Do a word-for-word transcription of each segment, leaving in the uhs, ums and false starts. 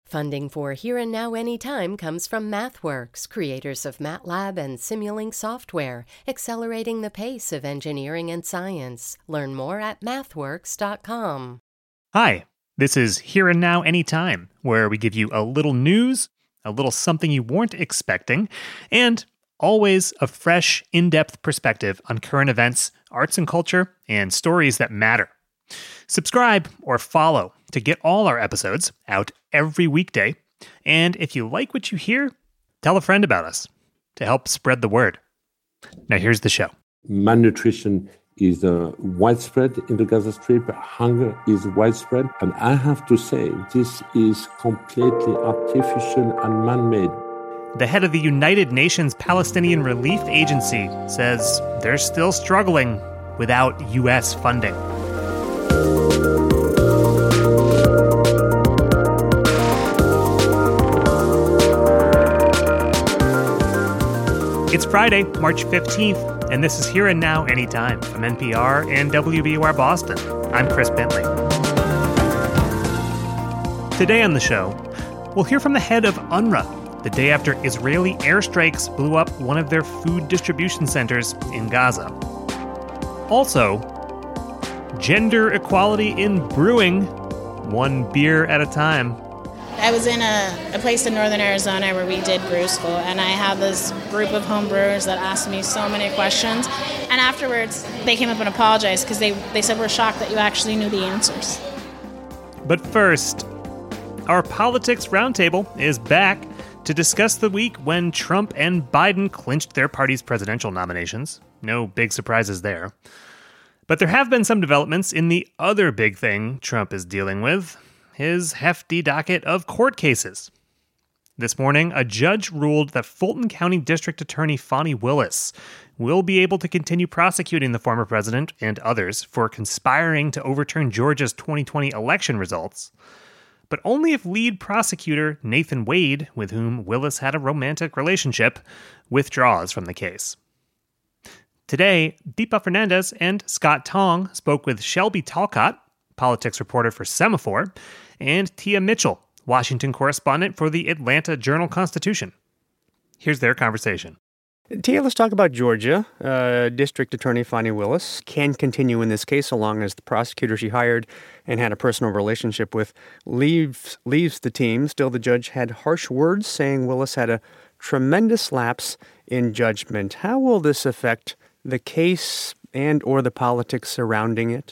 Funding for Here and Now Anytime comes from MathWorks, creators of MATLAB and Simulink software, accelerating the pace of engineering and science. Learn more at mathworks dot com. Hi, this is Here and Now Anytime, where we give you a little news, a little something you weren't expecting, and always a fresh, in-depth perspective on current events, arts and culture, and stories that matter. Subscribe or follow to get all our episodes out every weekday. And if you like what you hear, tell a friend about us to help spread the word. Now here's the show. Malnutrition is uh, widespread in the Gaza Strip. Hunger is widespread. And I have to say, this is completely artificial and man-made. The head of the United Nations Palestinian Relief Agency says they're still struggling without U S funding. It's Friday, March fifteenth, and this is Here and Now Anytime from N P R and W B U R Boston. I'm Chris Bentley. Today on the show, we'll hear from the head of UNRWA the day after Israeli airstrikes blew up one of their food distribution centers in Gaza. Also, gender equality in brewing, one beer at a time. I was in a, a place in northern Arizona where we did brew school, and I had this group of home brewers that asked me so many questions. And afterwards, they came up and apologized because they, they said we're shocked that you actually knew the answers. But first, our Politics Roundtable is back to discuss the week when Trump and Biden clinched their party's presidential nominations. No big surprises there. But there have been some developments in the other big thing Trump is dealing with, his hefty docket of court cases. This morning, a judge ruled that Fulton County District Attorney Fani Willis will be able to continue prosecuting the former president and others for conspiring to overturn Georgia's twenty twenty election results, but only if lead prosecutor Nathan Wade, with whom Willis had a romantic relationship, withdraws from the case. Today, Deepa Fernandez and Scott Tong spoke with Shelby Talcott, politics reporter for Semaphore, and Tia Mitchell, Washington correspondent for the Atlanta Journal-Constitution. Here's their conversation. Tia, let's talk about Georgia. Uh, District Attorney Fani Willis can continue in this case so long as the prosecutor she hired and had a personal relationship with leaves, leaves the team. Still, the judge had harsh words saying Willis had a tremendous lapse in judgment. How will this affect the case and or the politics surrounding it?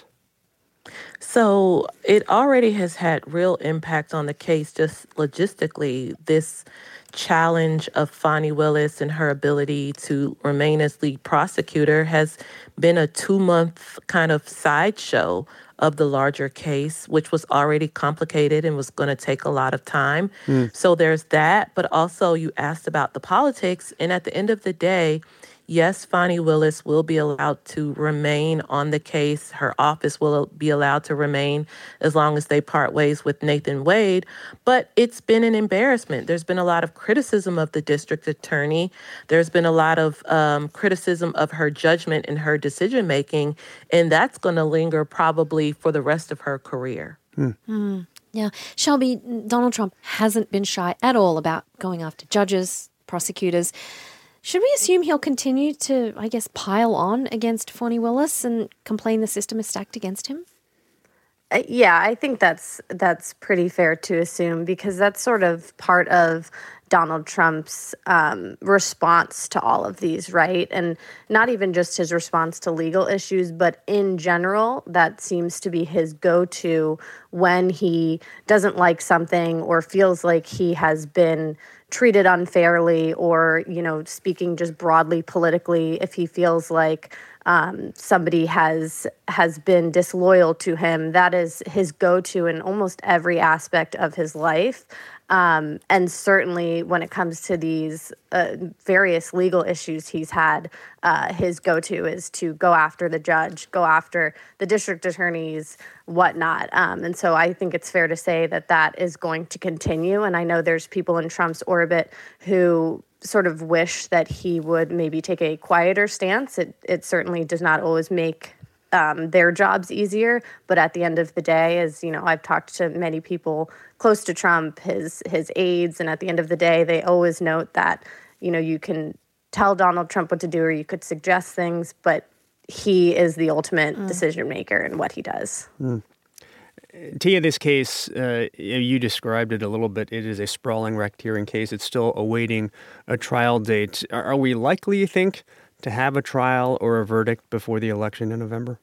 So it already has had real impact on the case just logistically. This challenge of Fani Willis and her ability to remain as lead prosecutor has been a two-month kind of sideshow of the larger case, which was already complicated and was going to take a lot of time. Mm. So there's that. But also you asked about the politics. And at the end of the day, yes, Fani Willis will be allowed to remain on the case. Her office will be allowed to remain as long as they part ways with Nathan Wade. But it's been an embarrassment. There's been a lot of criticism of the district attorney. There's been a lot of um, criticism of her judgment and her decision-making, and that's going to linger probably for the rest of her career. Hmm. Mm, yeah. Shelby, Donald Trump hasn't been shy at all about going after judges, prosecutors. Should we assume he'll continue to, I guess, pile on against Fani Willis and complain the system is stacked against him? Uh, yeah, I think that's that's pretty fair to assume because that's sort of part of Donald Trump's um, response to all of these, right? And not even just his response to legal issues, but in general, that seems to be his go-to when he doesn't like something or feels like he has been treated unfairly or, you know, speaking just broadly politically, if he feels like um, somebody has has been disloyal to him, that is his go-to in almost every aspect of his life. Um, and certainly when it comes to these uh, various legal issues he's had, uh, his go-to is to go after the judge, go after the district attorneys, whatnot. Um, and so I think it's fair to say that that is going to continue. And I know there's people in Trump's orbit who sort of wish that he would maybe take a quieter stance. It, it certainly does not always make um, their jobs easier. But at the end of the day, as you know, I've talked to many people close to Trump, his his aides, and at the end of the day, they always note that, you know, you can tell Donald Trump what to do or you could suggest things, but he is the ultimate mm. decision maker in what he does. Mm. Tia, this case, uh, you described it a little bit. It is a sprawling racketeering case. It's still awaiting a trial date. Are, are we likely, you think, to have a trial or a verdict before the election in November?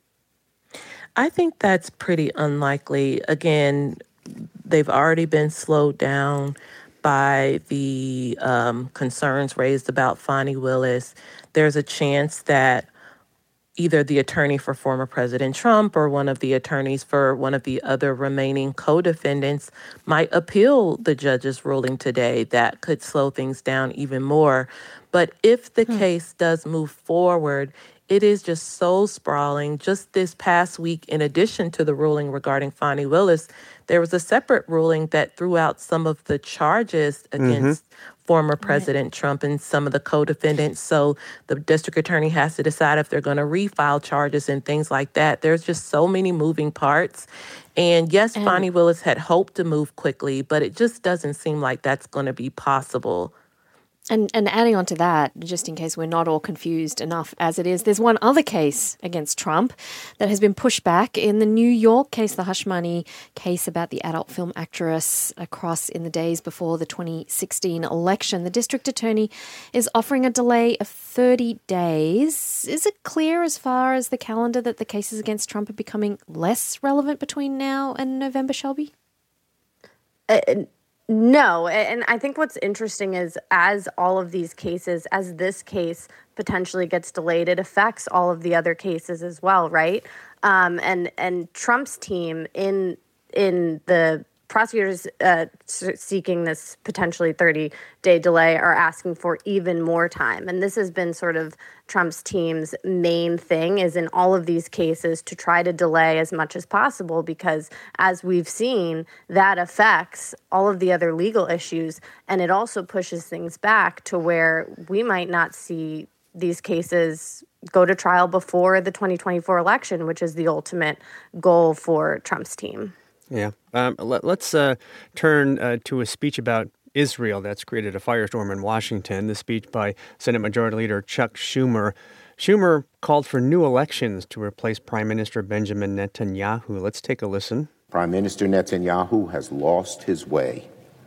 I think that's pretty unlikely. Again, they've already been slowed down by the um, concerns raised about Fani Willis. There's a chance that either the attorney for former President Trump or one of the attorneys for one of the other remaining co-defendants might appeal the judge's ruling today. That could slow things down even more. But if the hmm. case does move forward, it is just so sprawling. Just this past week, in addition to the ruling regarding Fani Willis, there was a separate ruling that threw out some of the charges against mm-hmm. former President right. Trump and some of the co-defendants. So the district attorney has to decide if they're going to refile charges and things like that. There's just so many moving parts. And yes, and Fani Willis had hoped to move quickly, but it just doesn't seem like that's going to be possible. And and adding on to that, just in case we're not all confused enough as it is, there's one other case against Trump that has been pushed back in the New York case, the hush money case about the adult film actress across in the days before the twenty sixteen election. The district attorney is offering a delay of thirty days. Is it clear as far as the calendar that the cases against Trump are becoming less relevant between now and November, Shelby? Uh, No, and I think what's interesting is as all of these cases, as this case potentially gets delayed, it affects all of the other cases as well, right? Um, and and Trump's team in in the prosecutors uh, seeking this potentially thirty-day delay are asking for even more time. And this has been sort of Trump's team's main thing is in all of these cases to try to delay as much as possible because, as we've seen, that affects all of the other legal issues. And it also pushes things back to where we might not see these cases go to trial before the twenty twenty-four election, which is the ultimate goal for Trump's team. Yeah. Um, let, let's uh, turn uh, to a speech about Israel that's created a firestorm in Washington. The speech by Senate Majority Leader Chuck Schumer. Schumer called for new elections to replace Prime Minister Benjamin Netanyahu. Let's take a listen. Prime Minister Netanyahu has lost his way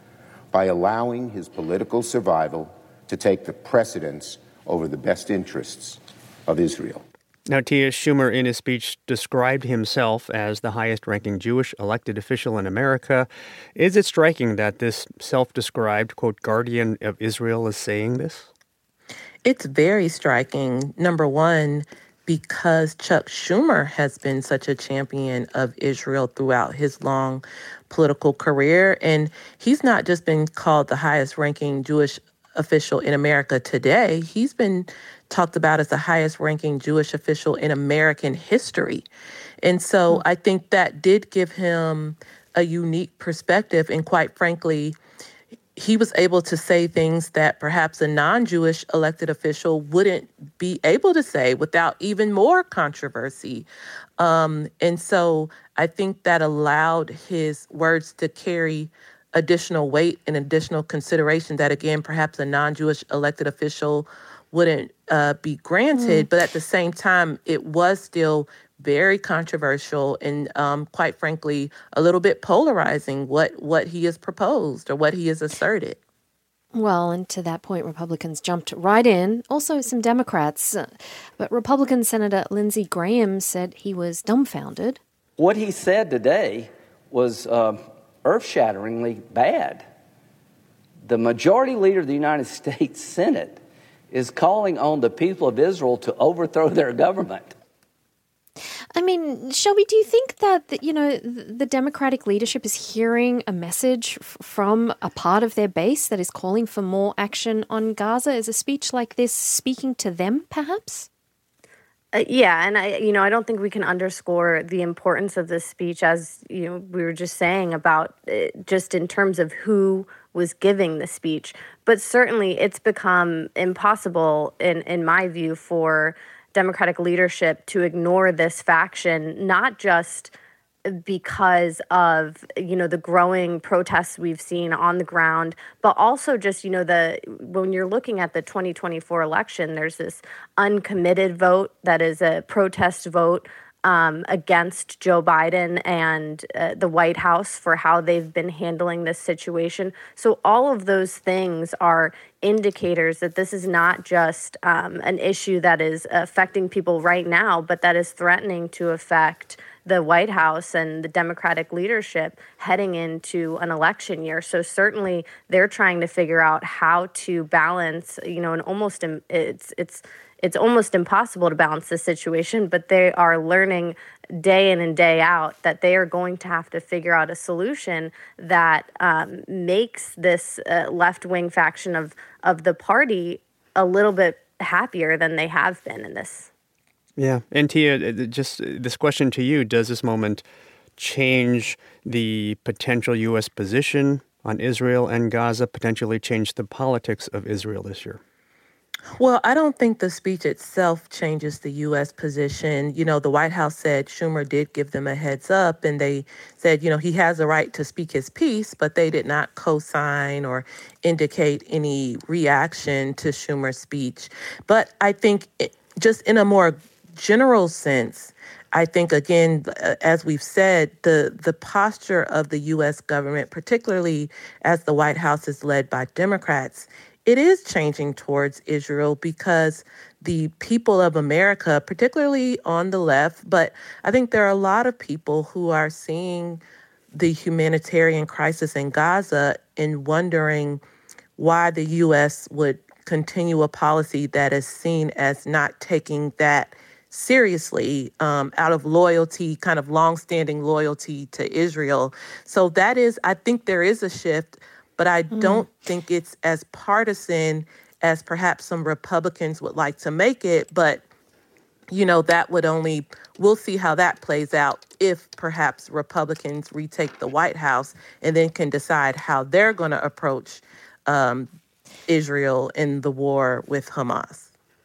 by allowing his political survival to take the precedence over the best interests of Israel. Now, Tia, Schumer in his speech described himself as the highest-ranking Jewish elected official in America. Is it striking that this self-described, quote, guardian of Israel is saying this? It's very striking, number one, because Chuck Schumer has been such a champion of Israel throughout his long political career. And he's not just been called the highest-ranking Jewish official in America today. He's been talked about as the highest ranking Jewish official in American history. And so I think that did give him a unique perspective. And quite frankly, he was able to say things that perhaps a non-Jewish elected official wouldn't be able to say without even more controversy. Um, and so I think that allowed his words to carry additional weight and additional consideration that, again, perhaps a non-Jewish elected official wouldn't uh, be granted. Mm. But at the same time, it was still very controversial and, um, quite frankly, a little bit polarizing what, what he has proposed or what he has asserted. Well, and to that point, Republicans jumped right in. Also, some Democrats. But Republican Senator Lindsey Graham said he was dumbfounded. What he said today was uh, earth-shatteringly bad. The majority leader of the United States Senate is calling on the people of Israel to overthrow their government. I mean, Shelby, do you think that, you know, the Democratic leadership is hearing a message f- from a part of their base that is calling for more action on Gaza? Is a speech like this speaking to them, perhaps? Uh, yeah, and I, you know, I don't think we can underscore the importance of this speech, as you know, we were just saying about it, just in terms of who was giving the speech. But certainly, it's become impossible, in in my view, for Democratic leadership to ignore this faction, not just because of, you know, the growing protests we've seen on the ground, but also just, you know, the when you're looking at the twenty twenty-four election, there's this uncommitted vote that is a protest vote um, against Joe Biden and uh, the White House for how they've been handling this situation. So all of those things are indicators that this is not just um, an issue that is affecting people right now, but that is threatening to affect the White House and the Democratic leadership heading into an election year. So certainly they're trying to figure out how to balance, you know, and almost it's it's it's almost impossible to balance this situation, but they are learning day in and day out that they are going to have to figure out a solution that um, makes this uh, left-wing faction of of the party a little bit happier than they have been in this. Yeah. And Tia, just this question to you, does this moment change the potential U S position on Israel and Gaza, potentially change the politics of Israel this year? Well, I don't think the speech itself changes the U S position. You know, the White House said Schumer did give them a heads up, and they said, you know, he has a right to speak his piece, but they did not co-sign or indicate any reaction to Schumer's speech. But I think it, just in a more general sense, I think, again, as we've said, the, the posture of the U S government, particularly as the White House is led by Democrats, it is changing towards Israel because the people of America, particularly on the left, but I think there are a lot of people who are seeing the humanitarian crisis in Gaza and wondering why the U S would continue a policy that is seen as not taking that seriously, um, out of loyalty, kind of longstanding loyalty to Israel. So that is, I think there is a shift, but I mm. don't think it's as partisan as perhaps some Republicans would like to make it. But, you know, that would only, we'll see how that plays out if perhaps Republicans retake the White House and then can decide how they're going to approach um, Israel in the war with Hamas.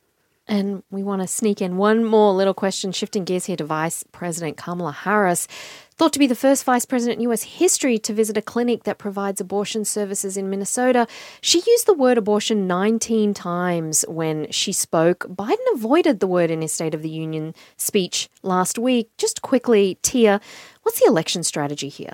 And we want to sneak in one more little question, shifting gears here to Vice President Kamala Harris, thought to be the first vice president in U S history to visit a clinic that provides abortion services in Minnesota. She used the word abortion nineteen times when she spoke. Biden avoided the word in his State of the Union speech last week. Just quickly, Tia, what's the election strategy here?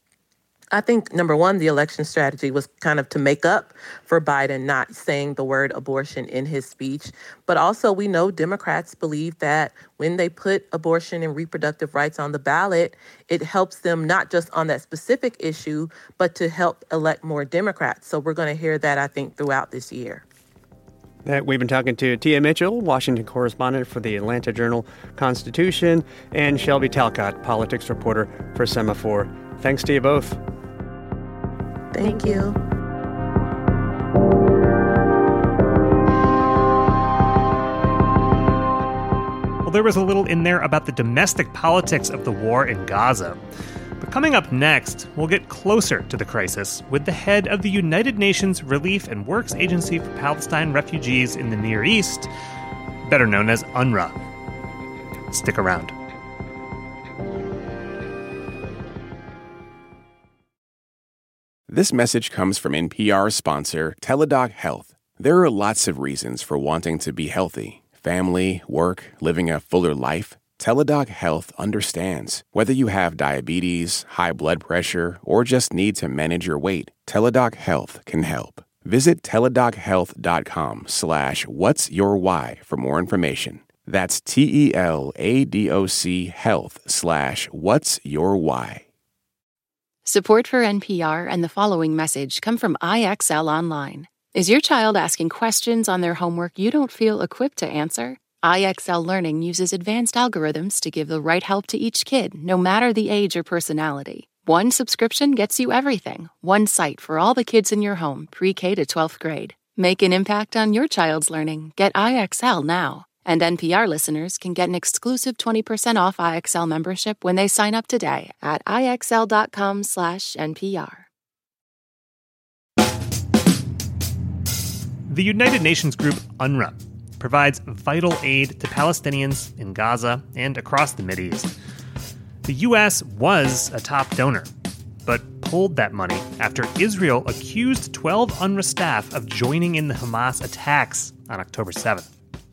I think, number one, the election strategy was kind of to make up for Biden not saying the word abortion in his speech. But also, we know Democrats believe that when they put abortion and reproductive rights on the ballot, it helps them not just on that specific issue, but to help elect more Democrats. So we're going to hear that, I think, throughout this year. That we've been talking to Tia Mitchell, Washington correspondent for the Atlanta Journal-Constitution, and Shelby Talcott, politics reporter for Semafor. Thanks to you both. Thank you. Well, there was a little in there about the domestic politics of the war in Gaza. But coming up next, we'll get closer to the crisis with the head of the United Nations Relief and Works Agency for Palestine Refugees in the Near East, better known as UNRWA. Stick around. This message comes from N P R sponsor Teladoc Health. There are lots of reasons for wanting to be healthy. Family, work, living a fuller life. Teladoc Health understands. Whether you have diabetes, high blood pressure, or just need to manage your weight, Teladoc Health can help. Visit teladochealth.com slash what's your why for more information. That's T-E-L-A-D-O-C health slash what's your why. Support for N P R and the following message come from I X L Online. Is your child asking questions on their homework you don't feel equipped to answer? I X L Learning uses advanced algorithms to give the right help to each kid, no matter the age or personality. One subscription gets you everything. One site for all the kids in your home, pre-K to twelfth grade. Make an impact on your child's learning. Get I X L now. And N P R listeners can get an exclusive twenty percent off I X L membership when they sign up today at IXL.com slash NPR. The United Nations group UNRWA provides vital aid to Palestinians in Gaza and across the Mideast. The U S was a top donor, but pulled that money after Israel accused twelve UNRWA staff of joining in the Hamas attacks on October seventh.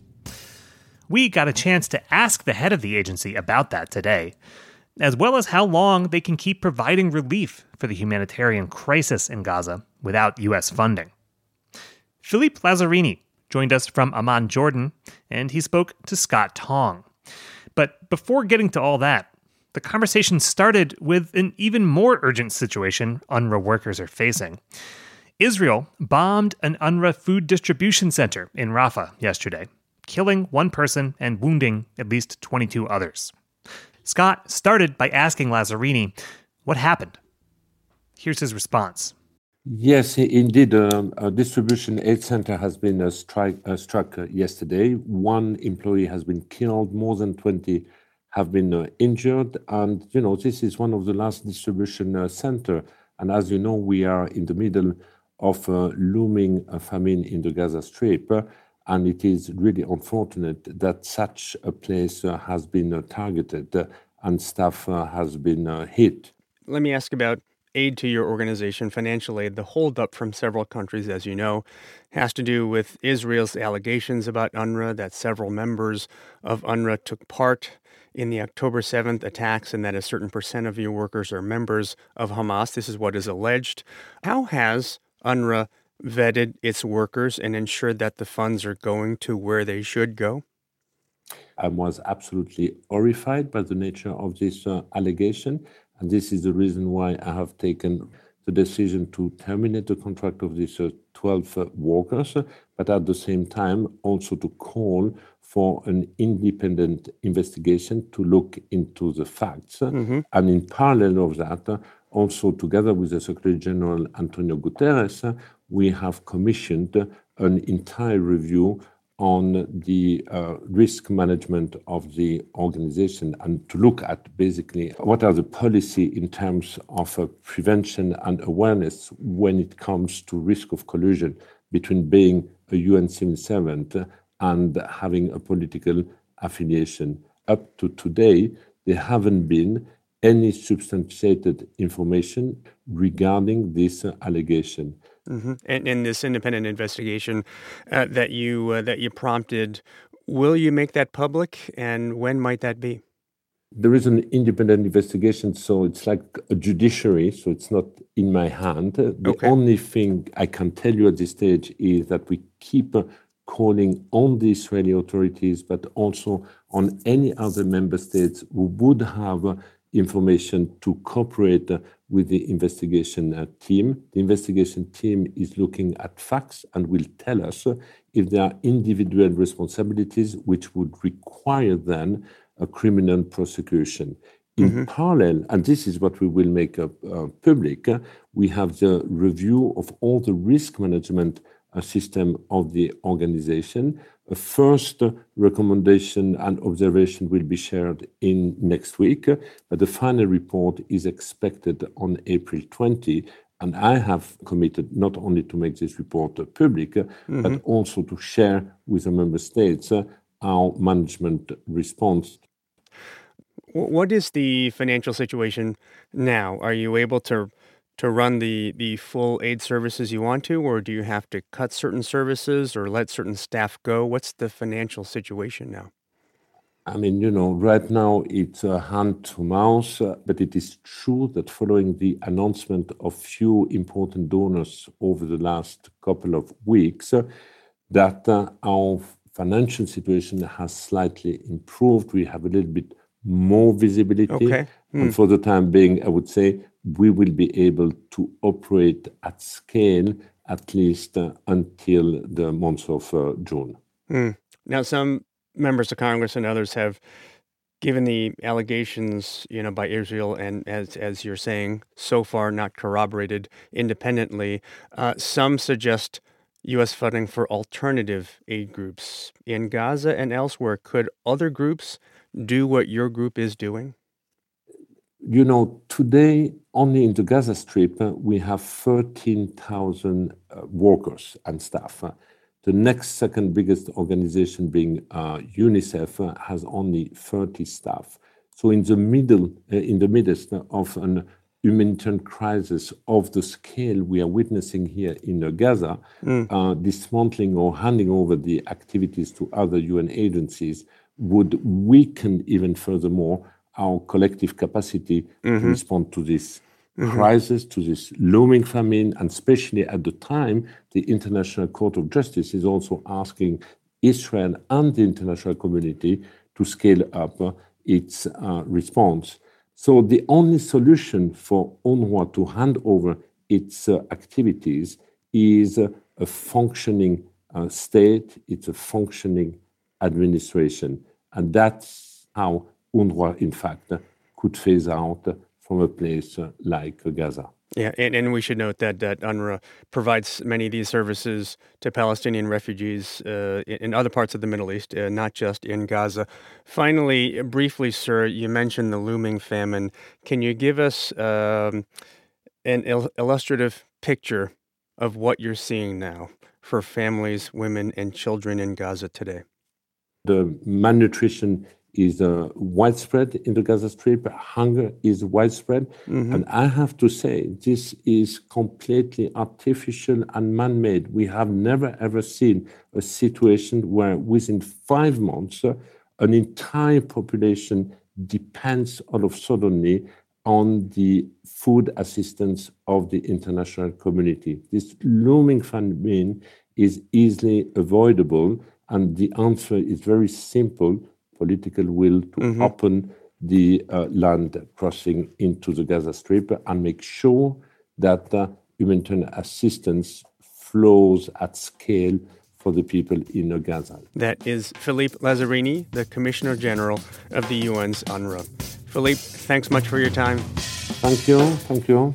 We got a chance to ask the head of the agency about that today, as well as how long they can keep providing relief for the humanitarian crisis in Gaza without U S funding. Philippe Lazzarini joined us from Amman, Jordan, and he spoke to Scott Tong. But before getting to all that, the conversation started with an even more urgent situation UNRWA workers are facing. Israel bombed an UNRWA food distribution center in Rafah yesterday, killing one person and wounding at least twenty-two others. Scott started by asking Lazzarini what happened. Here's his response. Yes, indeed, um, a distribution aid center has been uh, strike, uh, struck uh, yesterday. One employee has been killed, more than twenty have been uh, injured. And, you know, this is one of the last distribution uh, center. And as you know, we are in the middle of a looming uh, famine in the Gaza Strip. Uh, and it is really unfortunate that such a place uh, has been uh, targeted uh, and staff uh, has been uh, hit. Let me ask about aid to your organization, financial aid. The holdup from several countries, as you know, has to do with Israel's allegations about UNRWA, that several members of UNRWA took part in the October seventh attacks and that a certain percent of your workers are members of Hamas. This is what is alleged. How has UNRWA vetted its workers and ensured that the funds are going to where they should go? I was absolutely horrified by the nature of this uh, allegation. And this is the reason why I have taken the decision to terminate the contract of these uh, twelve uh, workers, but at the same time also to call for an independent investigation to look into the facts. Mm-hmm. And in parallel of that, uh, also together with the Secretary General Antonio Guterres, uh, we have commissioned an entire review on the uh, risk management of the organization and to look at basically what are the policy in terms of uh, prevention and awareness when it comes to risk of collusion between being a U N civil servant and having a political affiliation. Up to today, there haven't been any substantiated information regarding this uh, allegation. Mm-hmm. And in this independent investigation uh, that you uh, that you prompted, will you make that public, and when might that be? There is an independent investigation, so it's like a judiciary, so it's not in my hand. The okay. only thing I can tell you at this stage is that we keep uh, calling on the Israeli authorities, but also on any other member states who would have uh, information to cooperate uh, with the investigation uh, team. The investigation team is looking at facts and will tell us uh, if there are individual responsibilities which would require then a criminal prosecution. In mm-hmm. parallel, and this is what we will make uh, uh, public, uh, we have the review of all the risk management uh, system of the organization. A first recommendation and observation will be shared in next week, but the final report is expected on April twentieth. And I have committed not only to make this report public, mm-hmm. but also to share with the member states our management response. What is the financial situation now? Are you able to to run the, the full aid services you want to, or do you have to cut certain services or let certain staff go? What's the financial situation now? I mean, you know, right now it's uh, hand to mouth, uh, but it is true that following the announcement of few important donors over the last couple of weeks, uh, that uh, our financial situation has slightly improved. We have a little bit more visibility. Okay. Mm. And for the time being, I would say we will be able to operate at scale at least uh, until the month of uh, June. Mm. Now, some members of Congress and others have given the allegations, you know, by Israel, and as as you're saying, so far not corroborated independently. Uh, some suggest U S funding for alternative aid groups in Gaza and elsewhere. Could other groups do what your group is doing? You know, today, only in the Gaza Strip, uh, we have thirteen thousand uh, workers and staff. Uh, The next second biggest organization, being uh, UNICEF, uh, has only thirty staff. So in the middle, uh, in the midst of an humanitarian crisis of the scale we are witnessing here in uh, Gaza, mm. uh, dismantling or handing over the activities to other U N agencies would weaken even furthermore our collective capacity mm-hmm. to respond to this mm-hmm. crisis, to this looming famine, and especially at the time, the International Court of Justice is also asking Israel and the international community to scale up uh, its uh, response. So the only solution for UNRWA to hand over its uh, activities is uh, a functioning uh, state, it's a functioning administration. And that's how UNRWA, in fact, uh, could phase out uh, from a place uh, like uh, Gaza. Yeah, and, and we should note that, that UNRWA provides many of these services to Palestinian refugees uh, in, in other parts of the Middle East, uh, not just in Gaza. Finally, briefly, sir, you mentioned the looming famine. Can you give us um, an il- illustrative picture of what you're seeing now for families, women, and children in Gaza today? The malnutrition is uh, widespread in the Gaza Strip. Hunger is widespread. Mm-hmm. And I have to say, this is completely artificial and man-made. We have never, ever seen a situation where within five months, uh, an entire population depends all of suddenly on the food assistance of the international community. This looming famine is easily avoidable, and the answer is very simple: political will to mm-hmm. open the uh, land crossing into the Gaza Strip and make sure that uh, humanitarian assistance flows at scale for the people in uh, Gaza. That is Philippe Lazzarini, the Commissioner General of the U N's UNRWA. Philippe, thanks much for your time. Thank you. Thank you.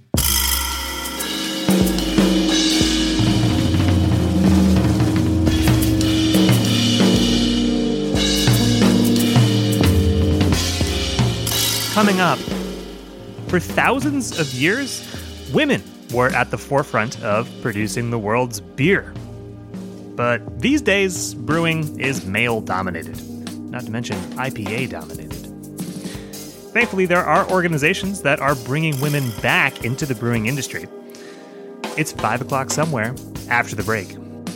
Coming up, for thousands of years, women were at the forefront of producing the world's beer. But these days, brewing is male-dominated, not to mention I P A-dominated. Thankfully, there are organizations that are bringing women back into the brewing industry. It's five o'clock somewhere after the break.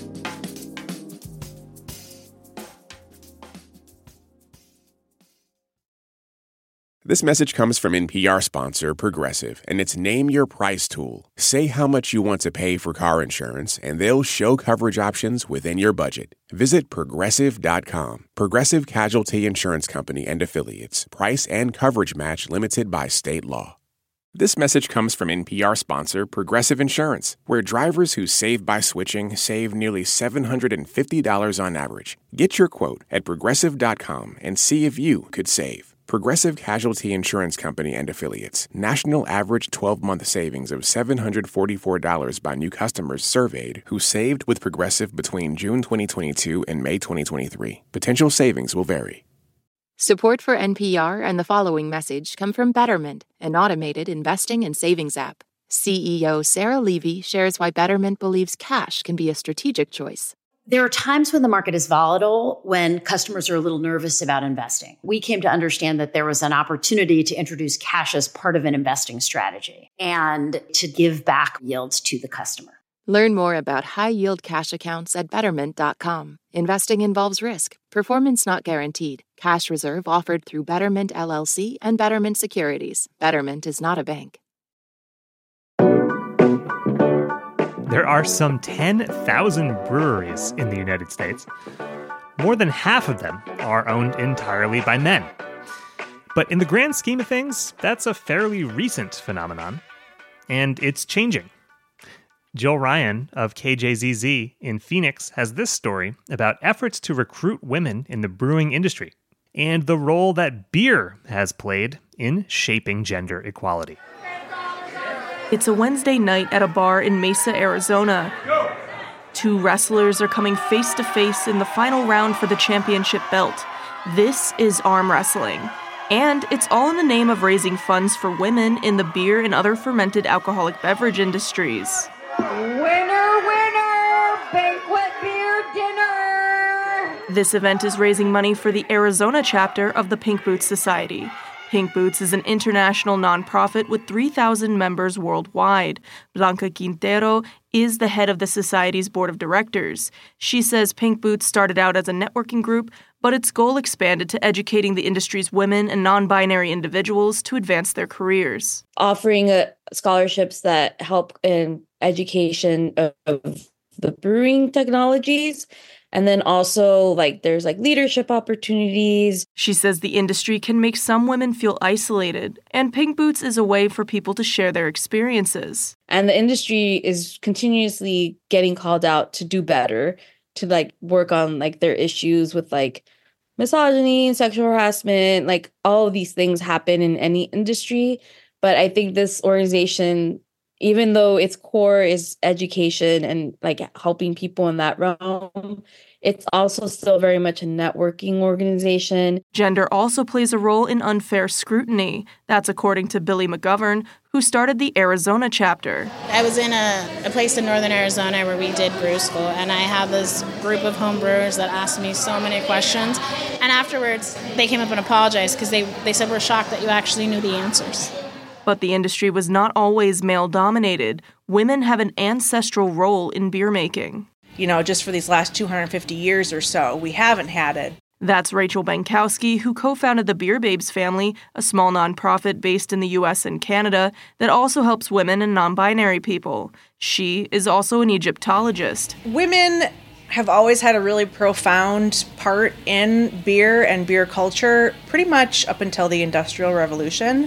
This message comes from N P R sponsor Progressive, and it's Name Your Price tool. Say how much you want to pay for car insurance, and they'll show coverage options within your budget. Visit Progressive dot com. Progressive Casualty Insurance Company and Affiliates. Price and coverage match limited by state law. This message comes from N P R sponsor Progressive Insurance, where drivers who save by switching save nearly seven hundred fifty dollars on average. Get your quote at Progressive dot com and see if you could save. Progressive Casualty Insurance Company and Affiliates. National average twelve-month savings of seven hundred forty-four dollars by new customers surveyed who saved with Progressive between June twenty twenty-two and May twenty twenty-three. Potential savings will vary. Support for N P R and the following message come from Betterment, an automated investing and savings app. C E O Sarah Levy shares why Betterment believes cash can be a strategic choice. There are times when the market is volatile, when customers are a little nervous about investing. We came to understand that there was an opportunity to introduce cash as part of an investing strategy and to give back yields to the customer. Learn more about high-yield cash accounts at Betterment dot com. Investing involves risk. Performance not guaranteed. Cash reserve offered through Betterment L L C and Betterment Securities. Betterment is not a bank. There are some ten thousand breweries in the United States. More than half of them are owned entirely by men. But in the grand scheme of things, that's a fairly recent phenomenon. And it's changing. Jill Ryan of K J Z Z in Phoenix has this story about efforts to recruit women in the brewing industry and the role that beer has played in shaping gender equality. It's a Wednesday night at a bar in Mesa, Arizona. Two wrestlers are coming face to face in the final round for the championship belt. This is arm wrestling. And it's all in the name of raising funds for women in the beer and other fermented alcoholic beverage industries. Winner, winner, Banquet Beer This event is raising money for the Arizona chapter of the Pink Boots Society. Pink Boots is an international nonprofit with three thousand members worldwide. Blanca Quintero is the head of the society's board of directors. She says Pink Boots started out as a networking group, but its goal expanded to educating the industry's women and non-binary individuals to advance their careers. Offering uh, scholarships that help in education of the brewing technologies. And then also, like, there's, like, leadership opportunities. She says the industry can make some women feel isolated, and Pink Boots is a way for people to share their experiences. And the industry is continuously getting called out to do better, to, like, work on, like, their issues with, like, misogyny and sexual harassment. Like, all of these things happen in any industry. But I think this organization, even though its core is education and like helping people in that realm, it's also still very much a networking organization. Gender also plays a role in unfair scrutiny. That's according to Billy McGovern, who started the Arizona chapter. I was in a, a place in northern Arizona where we did brew school, and I had this group of home brewers that asked me so many questions. And afterwards, they came up and apologized because they, they said, we're shocked that you actually knew the answers. But the industry was not always male-dominated. Women have an ancestral role in beer making. You know, just for these last two hundred fifty years or so, we haven't had it. That's Rachel Benkowski, who co-founded the Beer Babes Family, a small nonprofit based in the U S and Canada that also helps women and non-binary people. She is also an Egyptologist. Women have always had a really profound part in beer and beer culture, pretty much up until the Industrial Revolution.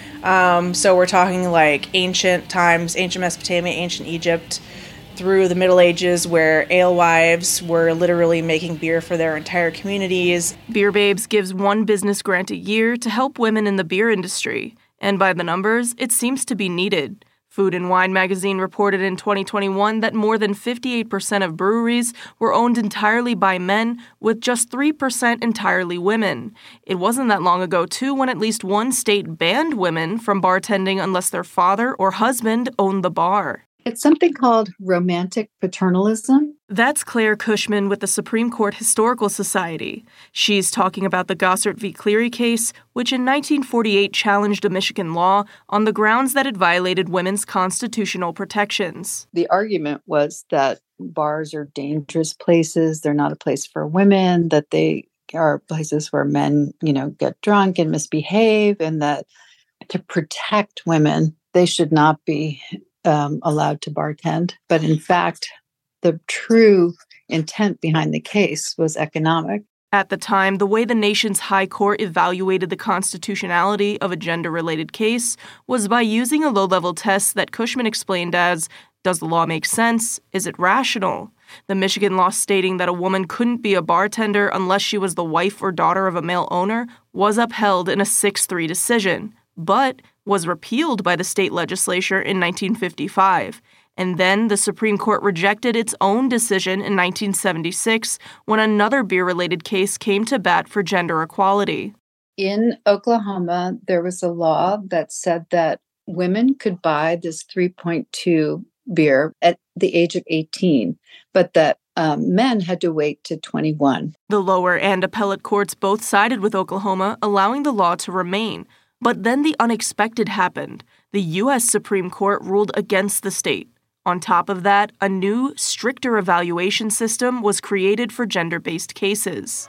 Um, so we're talking like ancient times, ancient Mesopotamia, ancient Egypt, through the Middle Ages, where alewives were literally making beer for their entire communities. Beer Babes gives one business grant a year to help women in the beer industry. And by the numbers, it seems to be needed. Food and Wine magazine reported in twenty twenty-one that more than fifty-eight percent of breweries were owned entirely by men, with just three percent entirely women. It wasn't that long ago, too, when at least one state banned women from bartending unless their father or husband owned the bar. It's something called romantic paternalism. That's Claire Cushman with the Supreme Court Historical Society. She's talking about the Gossert v. Cleary case, which in nineteen forty-eight challenged a Michigan law on the grounds that it violated women's constitutional protections. The argument was that bars are dangerous places. They're not a place for women, that they are places where men, you know, get drunk and misbehave, and that to protect women, they should not be Um, allowed to bartend. But in fact, the true intent behind the case was economic. At the time, the way the nation's high court evaluated the constitutionality of a gender-related case was by using a low-level test that Cushman explained as, does the law make sense? Is it rational? The Michigan law stating that a woman couldn't be a bartender unless she was the wife or daughter of a male owner was upheld in a six three decision, but was repealed by the state legislature in nineteen fifty-five. And then the Supreme Court rejected its own decision in nineteen seventy-six when another beer-related case came to bat for gender equality. In Oklahoma, there was a law that said that women could buy this three point two beer at the age of eighteen, but that um, men had to wait to twenty-one. The lower and appellate courts both sided with Oklahoma, allowing the law to remain. But then the unexpected happened. The U S Supreme Court ruled against the state. On top of that, a new, stricter evaluation system was created for gender-based cases.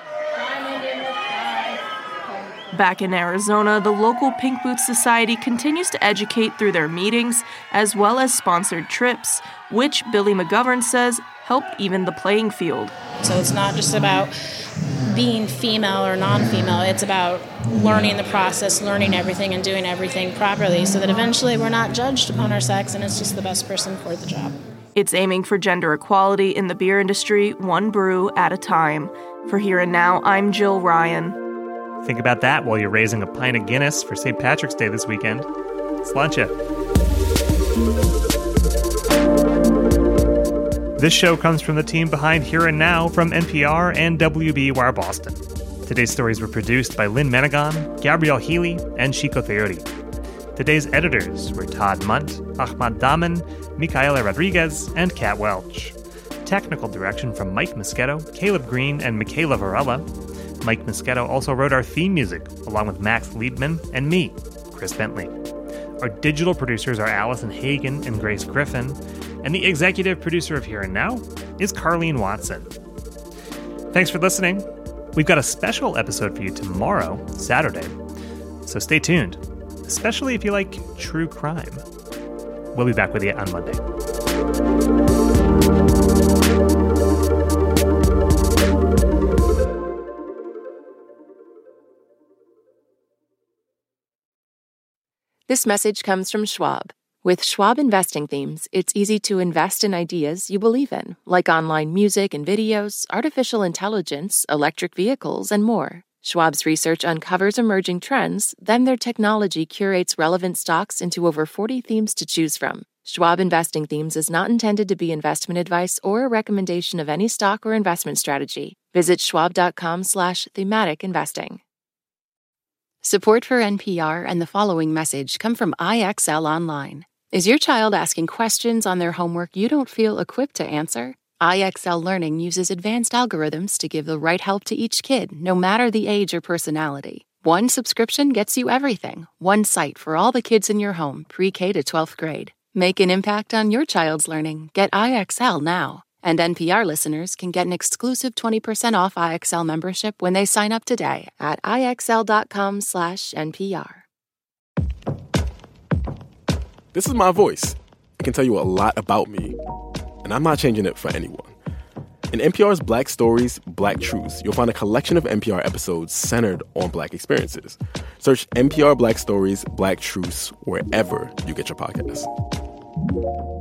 Back in Arizona, the local Pink Boots Society continues to educate through their meetings, as well as sponsored trips, which Billy McGovern says help even the playing field. So it's not just about being female or non-female, it's about learning the process, learning everything, and doing everything properly so that eventually we're not judged on our sex and it's just the best person for the job. It's aiming for gender equality in the beer industry, one brew at a time. For Here and Now, I'm Jill Ryan. Think about that while you're raising a pint of Guinness for Saint Patrick's Day this weekend. Sláinte. This show comes from the team behind Here and Now from N P R and W B U R Boston. Today's stories were produced by Lynn Menegon, Gabrielle Healy, and Chico Theory. Today's editors were Todd Munt, Ahmad Daman, Micaela Rodriguez, and Kat Welch. technical direction from Mike Moschetto, Caleb Green, and Michaela Varela. Mike Moschetto also wrote our theme music, along with Max Liebman and me, Chris Bentley. Our digital producers are Allison Hagen and Grace Griffin, and the executive producer of Here and Now is Carlene Watson. Thanks for listening. We've got a special episode for you tomorrow, Saturday, so stay tuned, especially if you like true crime. We'll be back with you on Monday. This message comes from Schwab. With Schwab Investing Themes, it's easy to invest in ideas you believe in, like online music and videos, artificial intelligence, electric vehicles, and more. Schwab's research uncovers emerging trends, then their technology curates relevant stocks into over forty themes to choose from. Schwab Investing Themes is not intended to be investment advice or a recommendation of any stock or investment strategy. Visit schwab.com slash thematic investing. Support for N P R and the following message come from I X L Online. Is your child asking questions on their homework you don't feel equipped to answer? I X L Learning uses advanced algorithms to give the right help to each kid, no matter the age or personality. One subscription gets you everything. One site for all the kids in your home, pre-K to twelfth grade. Make an impact on your child's learning. Get I X L now. And N P R listeners can get an exclusive twenty percent off I X L membership when they sign up today at IXL.com slash NPR. This is my voice. It can tell you a lot about me, and I'm not changing it for anyone. In N P R's Black Stories, Black Truths, you'll find a collection of N P R episodes centered on Black experiences. Search N P R Black Stories, Black Truths wherever you get your podcasts.